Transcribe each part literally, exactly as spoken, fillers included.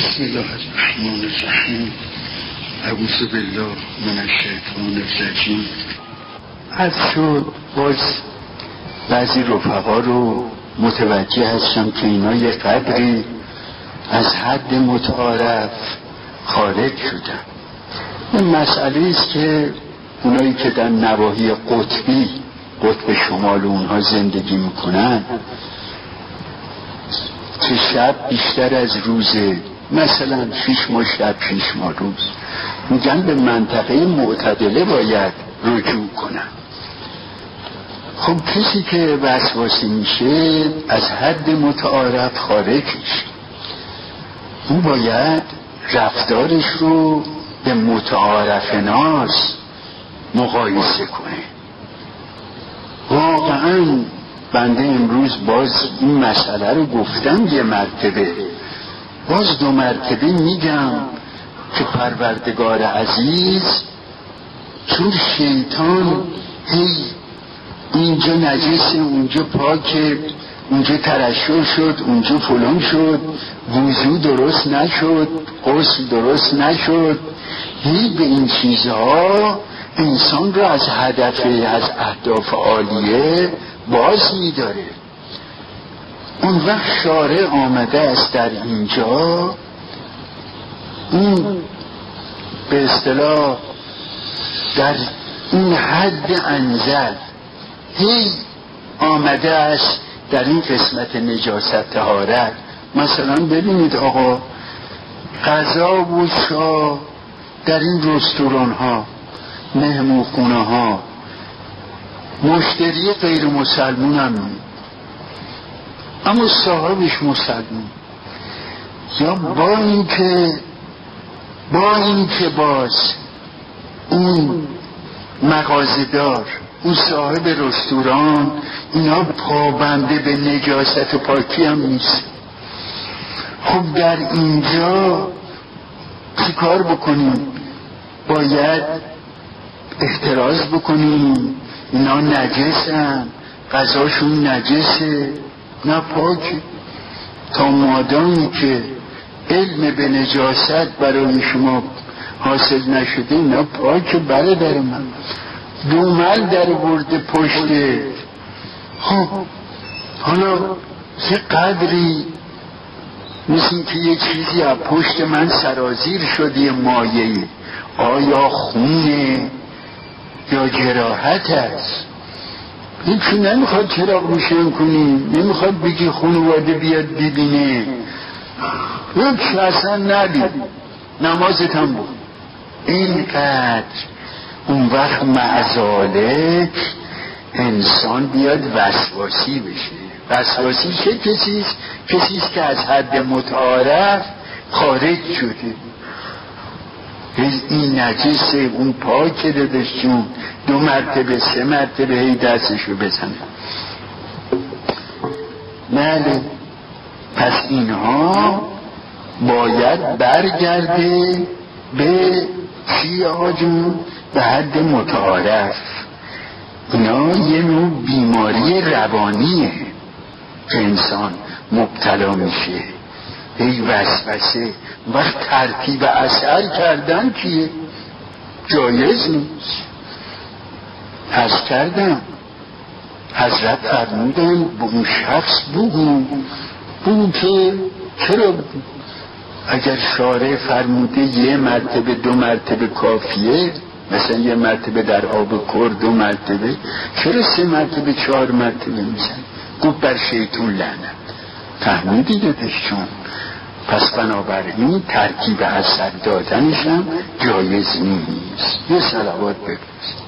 بسم الله الرحمن الرحیم. اعوذ بالله من الشیطان الرجیم. از شد باز بعضی رفقا رو متوجه هستم که اینا یه قدری از حد متعارف خارج شدن. این مسئله است که اونایی که در نواحی قطبی قطب شمال اونها زندگی میکنن که شب بیشتر از روزه، مثلا شیش ماه شب شیش ماه روز، میگن به منطقه معتدله باید رجوع کنن. خب کسی که وسواسی میشه از حد متعارف خارج میشه، اون باید رفتارش رو به متعارف ناس مقایسه کنه. واقعا بنده امروز باز این مسئله رو گفتم یه مرتبه، باز دو مرتبه میگم که پروردگار عزیز چون شیطان هی اینجا نجسه اونجا پاکه، اونجا ترشح شد اونجا فلان شد، وضو درست نشد، غسل درست نشد، هی به این چیزها انسان رو از هدف از اهداف عالیه باز میداره. اون وقت شارع آمده است در اینجا، اون به اصطلاح در این حد انزل هی آمده است در این قسمت نجاست طهارت. مثلا ببینید آقا غذا و چا در این رستوران ها، مهمونخونه ها، مشتری غیر مسلمون هم اما صاحبش مسلمون، یا با این که با این که باز اون مغازه‌دار، اون صاحب رستوران، اینا پابنده به نجاست و پاکی هم نیست. خب در اینجا چی کار بکنیم؟ باید احتراز بکنیم اینا نجسن، غذاشون نجسه، نه پاک. تا مادامی که علم به نجاست برای شما حاصل نشده اینا پاک. برادر من دومل در برده پشته. خب حالا یه قدری مثل که یه چیزی از پشت من سرازیر شده، یه مایه‌ای، آیا خونه یا جراحت است؟ این که نمیخواد چراغ روشن کنی، نمیخواد بگی خانواده بیاد ببینه، یک اصلا ندید، نمازت هم بود. اینقدر اون وقت معزالک انسان بیاد وسواسی بشه. وسواسی چه کسیست؟ کسیست که از حد متعارف خارج شده. این نجسه اون پاکه دادش جون، دو مرتبه سه مرتبه هی دستشو بزنه. بله، پس اینها باید برگرده به چی آقا جون؟ به حد متعارف. اینا یه نوع بیماری روانیه که انسان مبتلا میشه، ای وسوسه. وقت ترتیب اثر کردن که جایز نیست. حس کردم حضرت فرمودن به اون شخص بگو بگو که چرا اگر شارع فرموده یه مرتبه دو مرتبه کافیه، مثلا یه مرتبه در آب کر دو مرتبه، چرا سه مرتبه چهار مرتبه میزن؟ گفت بر شیطون لعنت. فهمیدی دادش چون پس بنابراین ترکیب اثر دادنش هم جایز نیست. یه صلوات بفرست.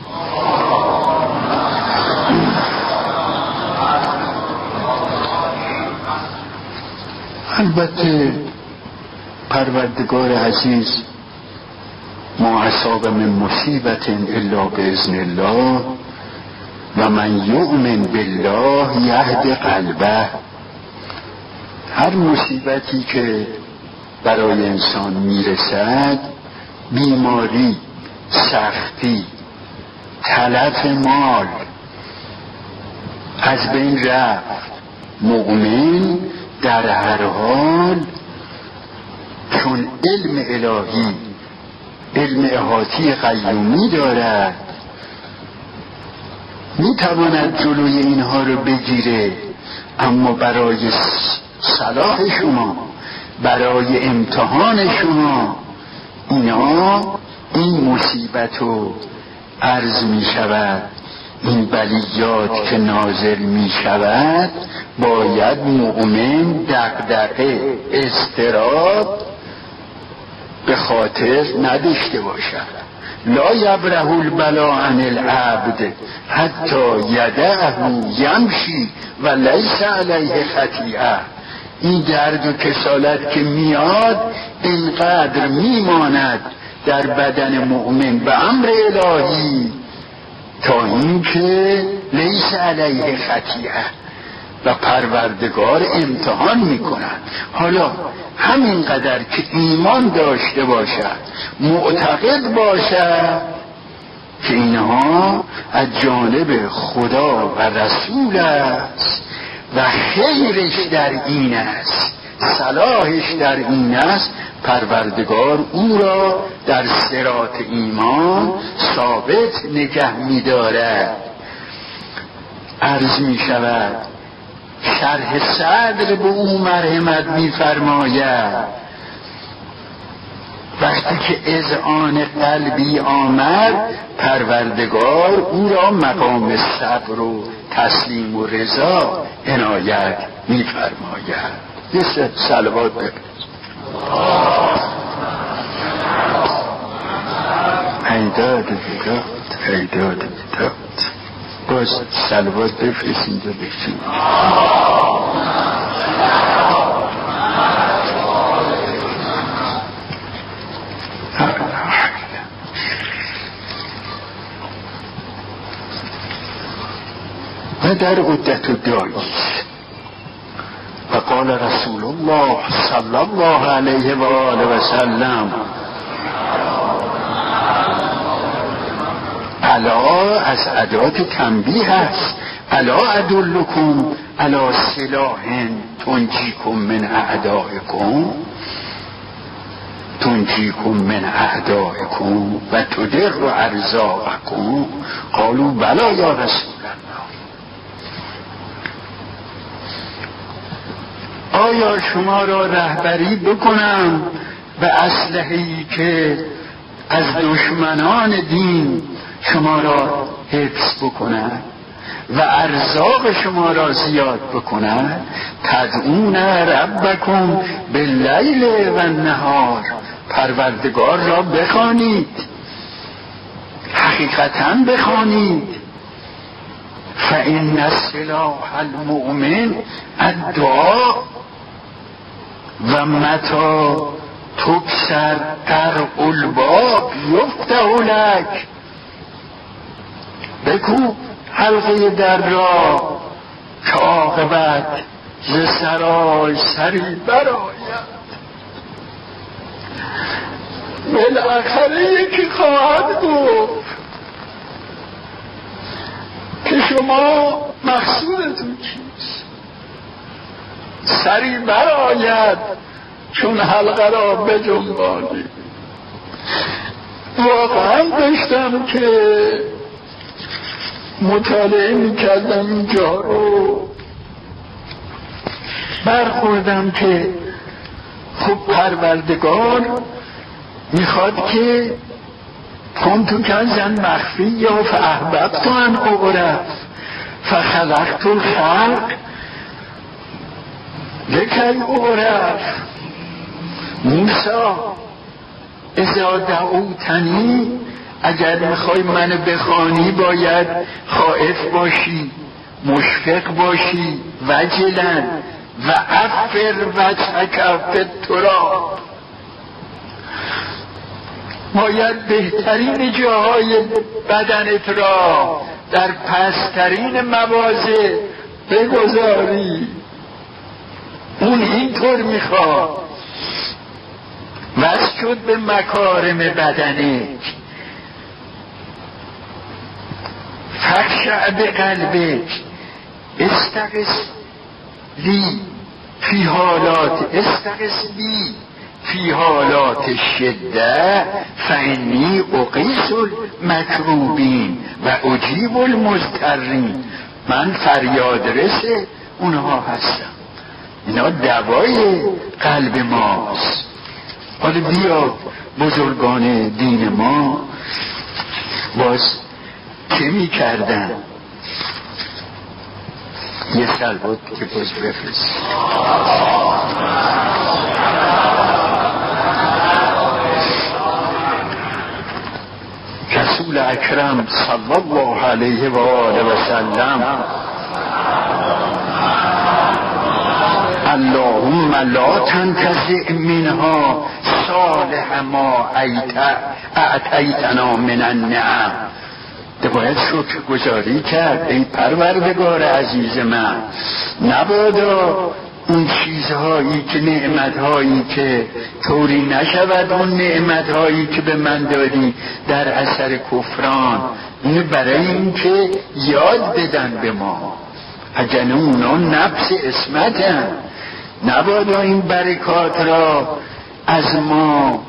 البته پروردگار عزیز ما اصاب من مصیبت الا باذن الله و من یؤمن بالله یهد قلبه. هر مصیبتی که برای انسان میرسد، بیماری، سختی، تلف مال، از بین رفت، مؤمن در هر حال چون علم الهی علم احاطی قیومی دارد، میتواند جلوی اینها رو بگیره، اما برای صلاح شما، برای امتحان شما، اینا این مصیبت رو عرض می شود، این بلیات که نازل می شود، باید مؤمن دغدغه اضطراب به خاطر نداشته باشد. لا یبره البلا عن العبد حتی یدعه یمشی و لیس علیه خطیئه. این درد و کسالت که میاد اینقدر میماند در بدن مؤمن به امر الهی تا اینکه لیس علیه خطیئه و پروردگار امتحان میکنند. حالا همینقدر که ایمان داشته باشد، معتقد باشد که اینها از جانب خدا و رسول است و خیرش در این است، صلاحش در این است، پروردگار او را در صراط ایمان ثابت نگه می‌دارد. عرض می شود شرح صدر به او مرحمت می‌فرماید وقتی که اذعان قلبی آمد، پروردگار او را مقام صبر و تسلیم و رضا عنایت می‌فرماید. یه صلوات بفرست. ایداد بیداد ایداد بیداد. باز صلوات بفرست اینجا بشین. و در عدت الداعی و قال رسول الله صلی الله علیه و آله و سلم الا از ادات تنبیه است، الا ادلکم الا سلاح تنجیکم من اعدائکم تنجیکم من اعدائکم و تدر ارزاقکم. قالوا بلا یا رسول الله. آیا شما را رهبری بکنم به اسلحه‌ای که از دشمنان دین شما را حفظ بکند و ارزاق شما را زیاد بکند؟ تدعون ربکم باللیل و النهار، پروردگار را بخوانید، حقیقتا بخوانید. فإن سلاح المؤمن الدعاء و متی تکسر طرق الباب یفتح لک. بکوب حلقه در را که عاقبت ز سرای سری برآید. بالاخره یکی خواهد گفت که شما مقصودتون چیست؟ سری برآید چون حلقه را بجنبانید. واقعا داشتم که مطالعه میکردم اینجا رو، برخوردم که خب پروردگار میخواد که کنتو کنزن مخفی یا فاحببت ان اعرف فخلقت الخلق لکی اعرف. موسی اذا دعوتنی، اگر میخوای منو بخوانی باید خائف باشی، مشفق باشی، وجلن و افر وجهک فی التراب. باید بهترین جاهای بدنت را در پسترین مواضع بگذاری. اون اینطور میخواد. وز شد به مکارم بدنک، فخشع به قلبک، استقس لی فی حالات استقس لی فی فی حالات شده فانی اقیس المکروبین و اجیب المضطرین. من فریاد رس اونها هستم، اینا دوای قلب ماست. حالا بیا بزرگان دین ما باز چه می کردن؟ یه سلوات که باز بفرست. رسول اکرم صلی الله علیه و آله و سلم اللهم لا تنتزع منها صالح ما اعطیتنا من النعم. ده باید شکر گزاری کرد ای پروردگار عزیز من، نبادا اون چیزهایی که نعمتهایی که طوری نشود اون نعمتهایی که به من دادی در اثر کفران، اینو برای این که یاد بدن به ما، اگر اونا نفس اسمتن، نبادا این برکات را از ما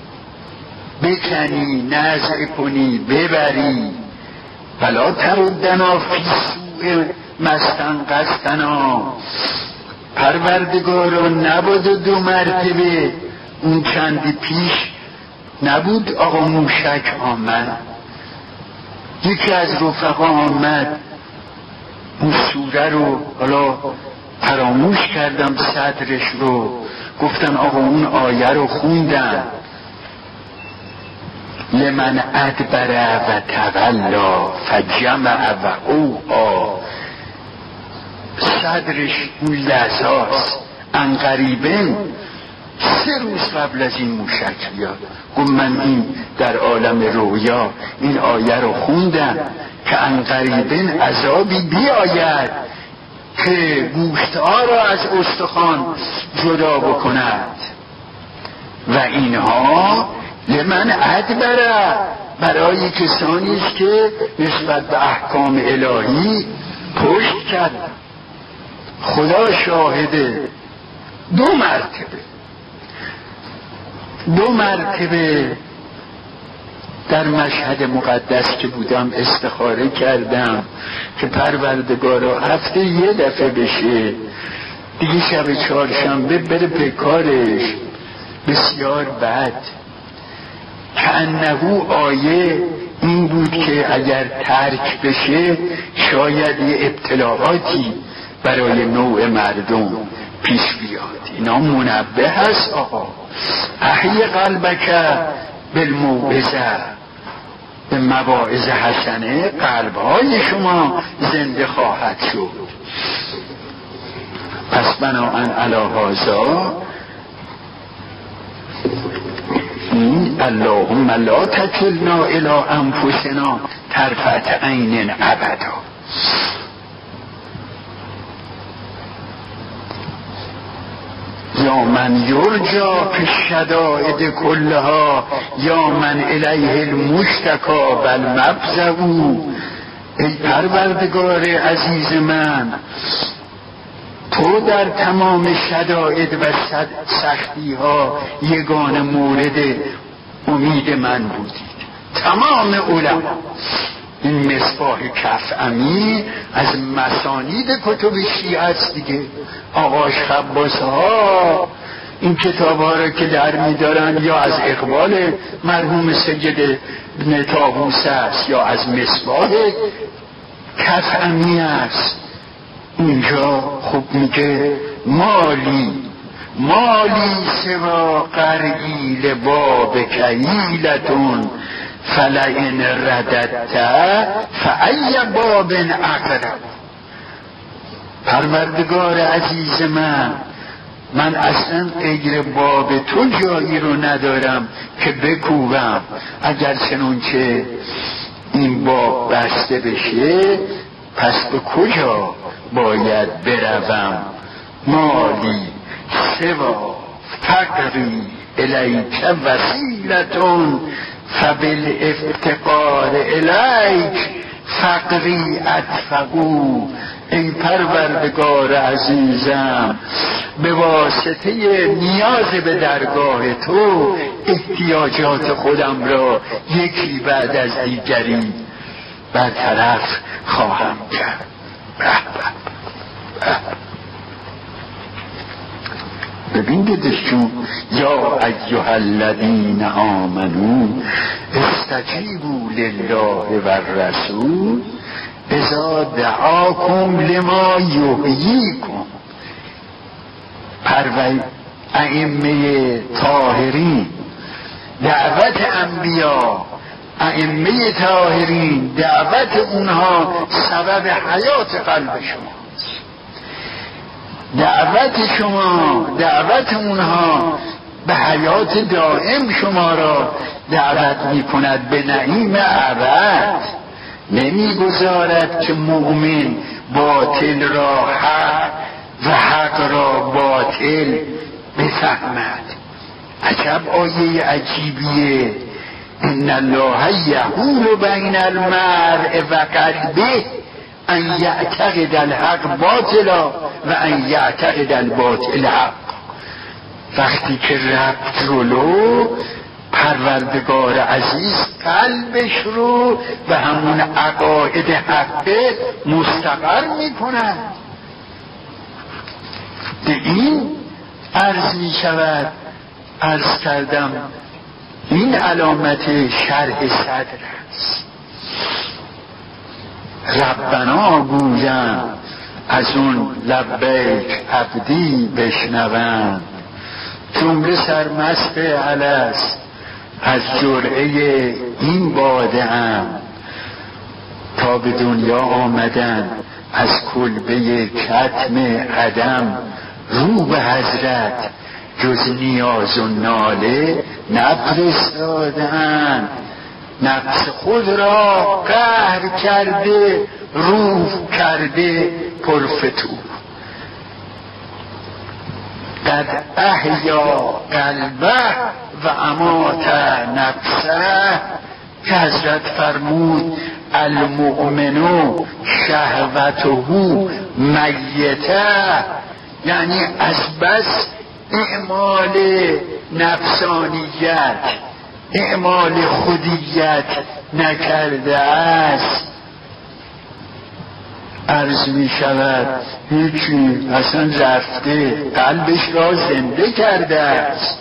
بکنی، نزع کنی، ببری. فلا تردنا فی سوء مستنقصتنا. پروردگارا نبود دو مرتبه اون چندی پیش نبود آقا موشک آمد، یکی از رفقا آمد اون سوره رو، حالا فراموش کردم صدرش رو، گفتن آقا اون آیه رو خوندن لمن ادبر و تولا فجمع و اوعا. صدرش اون لحظاست انقریبه سه روز قبل از این موشک بیاد. گفت من این در عالم رویا این آیه رو خوندم که انقریبه عذابی بیاید که گوشتها را از استخوان جدا بکند و اینها لمن ادبره، برای کسانی است که نسبت به احکام الهی پشت کرد. خدا شاهده دو مرتبه دو مرتبه در مشهد مقدس که بودم استخاره کردم که پروردگارا هفته یه دفعه بشه دیگه شب چهارشنبه بره به کارش. بسیار بد که انهو آیه این بود که اگر ترک بشه شاید یه ابتلاعاتی برای نوع مردم پیش بیاد. اینا منبه هست آقا. احی قلبک بالموعظه، به مواعظ حسنه قلبهای شما زنده خواهد شد. پس بناهن علی هذا اللهم لا تکلنا الی انفسنا طرفة عین ابدا. یا من یرجا فی الشدائد کلها یا من الیه المشتکا بل مفزعو. ای پروردگار عزیز من، تو در تمام شدائد و سختی ها یگانه مورد امید من بودید. تمام علما، این مصباح کفعمی از مسانید کتب شیعه است دیگه. آقاش خباس ها این کتاب ها را که در می دارن یا از اقبال مرحوم سید ابن طاووس است یا از مصباح کفعمی است. اینجا خوب میگه مالی مالی سوا قرئی لباب کهیلتون فلئن رددت فای باب اقرب. پروردگار عزیز من، من اصلا غیر باب تو جایی رو ندارم که بکوبم. اگر چنانچه این باب بسته بشه پس به کجا باید بروم؟ مالی سوا فقری الیک وسیلتون فبالافتقار الیک فقری ادفقو. ای پروردگار عزیزم به واسطه نیاز به درگاه تو احتیاجات خودم را یکی بعد از دیگری برطرف خواهم کرد. ببین دشون یا ایها الذین آمنو استجیبوا لله و الرسول اذا دعاکم لما یحییکم. پروی ائمه طاهرین دعوت انبیا، ائمه طاهرین دعوت اونها سبب حیات قلب شما، دعوت شما دعوت اونها به حیات دائم شما را دعوت می کند به نعیم ابد. نمی گذارد که مؤمن باطل را حق و حق را باطل بفهمد. عجب آیه عجیبیه. ان الله یحول بین المرء و قلبه ان یعتقد الحق باطلا و ان یعتقد الباطل حق. وقتی که ربط جلو پروردگار عزیز قلبش رو به همون عقاید حقه مستقر می کند. به این عرض می شود، عرض کردم این علامت شرح صدر است. ربنا گویم از اون لبیک عبدی بشنوم، جمله سرمست الست از جرعه این باده ام، تا به دنیا آمدن از کلبه کتم عدم، رو به حضرت جز نیاز و ناله نفرستادن. نفس خود را قهر کرده، روح کرده پرفتوح. قد احیا قلبه و امات نفسه، که حضرت فرمود المؤمن شهوته میته، یعنی از بس اعمال نفسانیت، اعمال خودیت نکرده است. عرض می شود هیچی، اصلا رفته قلبش را زنده کرده است.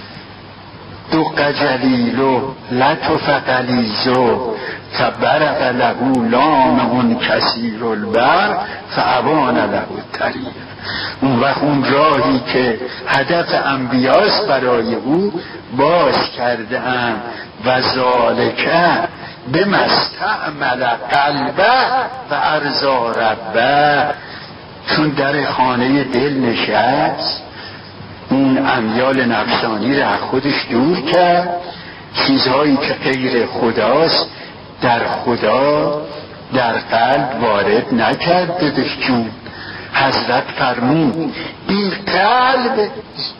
دق جلیلو لطف قلیزو فبرق له لامه کثیر البر فابان له الطریق. اون وقت اون راهی که هدف انبیاست برای او باز کرده ام. و ذالکه بمستعمل قلبه و ارضا ربه، چون در خانه دل نشست اون امیال نفسانی را خودش دور کرد، چیزهایی که غیر خداست در خدا در قلب وارد نکرد. چون حضرت فرمود این قلب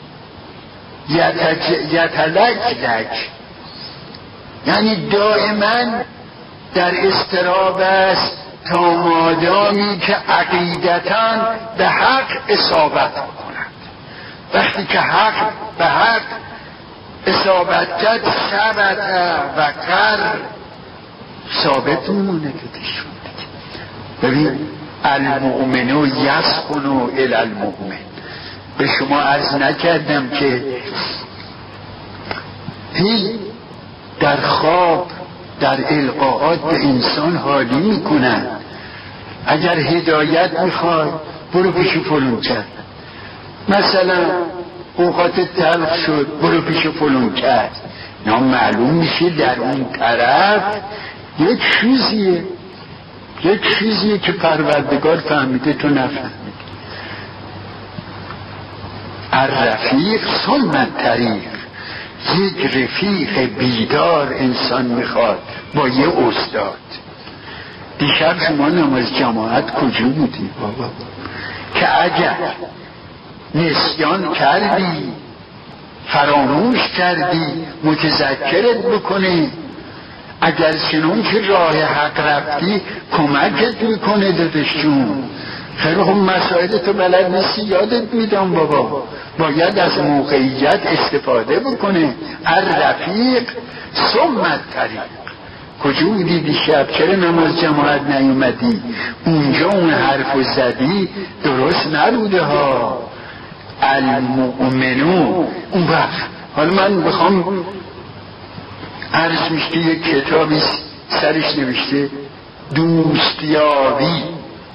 یتلجلج، یعنی دائما در اضطراب است تا مادامی که عقیدتاً به حق اصابت کند. وقتی که حق به حق اصابت کرد ثبت و قرر ثابت میمونه. که دشون ببین المؤمنو یسخنو الی المؤمن. به شما عرض نکردم که هی در خواب در القاءات به انسان حالی میکنن. اگر هدایت میخوای برو پیش فلان کرد، مثلا اوقات تلخ شد برو پیش فلان کرد. نه معلوم میشه در اون طرف یک چیزیه، یک چیزیه که پروردگار فهمیده تو نفهمیدی. الرفیق ثم الطریق. یک رفیق بیدار انسان میخواد با یه استاد. دیشب شما نماز جماعت کجا بودی بابا؟ که اگر نسیان کردی فراموش کردی متذکرت بکنی، اگر چنون که راه حق رفتی کمکت میکنه دادشون. خیلی خب مسائل تو بلد نیستی یادت میدم بابا، باید از موقعیت استفاده بکنه. الرفیق ثم طریق. کجا بودی دیشب؟ چرا نماز جماعت نیومدی؟ اونجا اون حرفو زدی درست نبوده ها. المؤمنون. اون وقت حالا من بخوام عرض میشه یک کتابی سرش نوشته دوستیابی،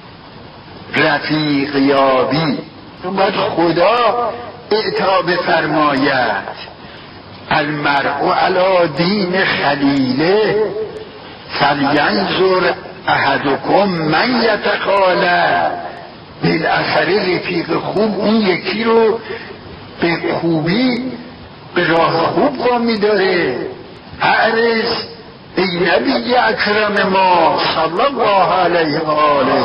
رفیقیابی، باید خدا اعطا بفرماید المرء علی دین خلیله فلینظر احدکم من یتخاله. بالاخره رفیق خوب اون یکی رو به خوبی به راه خوب وامی داره. اعرض ای نبی اکرم ما صلی الله علیه و آله،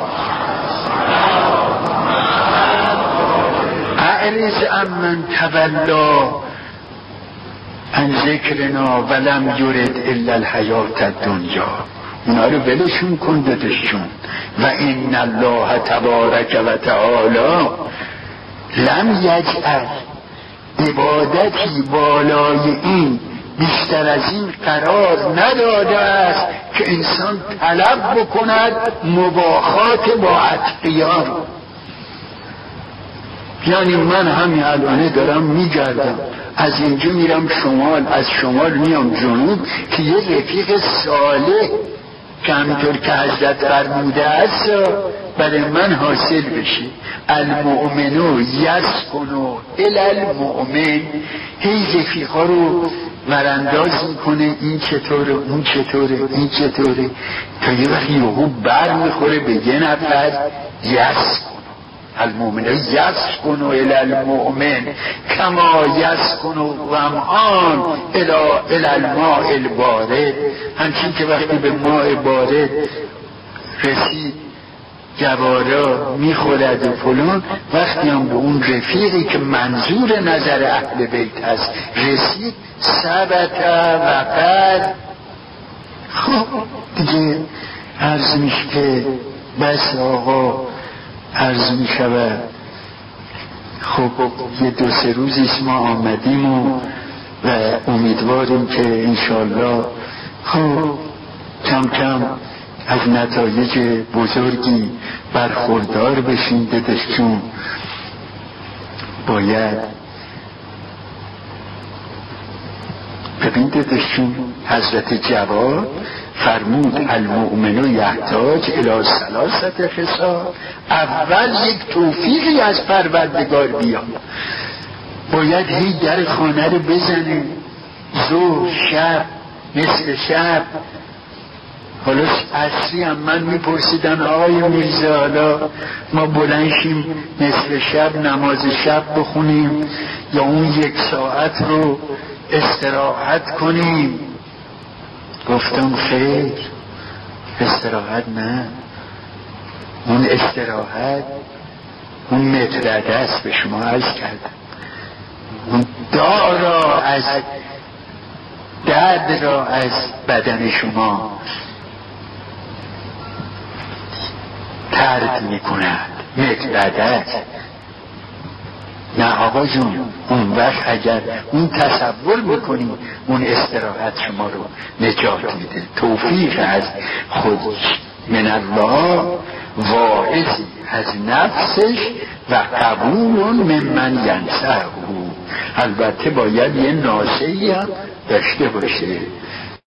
اعرض امن تولا عن ذکرنا ولم یرد الا الحیات الدنیا. اونا رو ولشون کن دادشون. و ان الله تبارک و تعالی لم یجعل عبادتی بالای این بیشتر از این قرار نداده است که انسان طلب بکند مباهات با اتقیان. یعنی من همین الانه دارم میگردم، از اینجا میرم شمال، از شمال میام جنوب که یه رفیق صالح که همینطور که حضرت فرموده است برای من حاصل بشه. المؤمنو یسکنو الی المؤمن. هی رفیقا رو ورانداز میکنه، این چطوره اون چطوره این چطوره، تا یه وقت یهو بر میخوره به یه نفر یسکنو. المؤمن یسکنو الی المؤمن کما یسکنو ظمآن الی الماء البارد. همچین که وقتی به ماء بارد رسید جوارا میخورد و فلان، وقتی هم به اون رفیقی که منظور نظر اهل بیت هست رسید ثبت وقت. خب دیگه عرض میشه که بس آقا عرض میشود. خب یه دو سه روزیست ما آمدیم و, و امیدواریم که انشالله خب کم کم از نتایج بزرگی برخوردار بشیم. دادشون باید ببین دادشون حضرت جواد فرمود المؤمن یحتاج الی ثلاثه خصال. اول یک توفیقی از پروردگار بیاد، باید هی در خانه رو بزنه ظهر شب مثل شب. حالا عصری هم من میپرسیدن آقای میرزا حالا ما بلنشیم نصف شب نماز شب بخونیم یا اون یک ساعت رو استراحت کنیم؟ گفتم خیر، استراحت نه، اون استراحت اون مطرده است. به شما عرض کردم اون داغ را از درد را از بدن شما ترد می کند، مطرده است. نه آقا جون، اون وقت اگر اون تصور میکنی اون استراحت شما رو نجات میده. توفیق از خود من الله، واعظی از نفسش و قبول ممن ینصحه. البته باید یه ناصحی هم داشته باشه.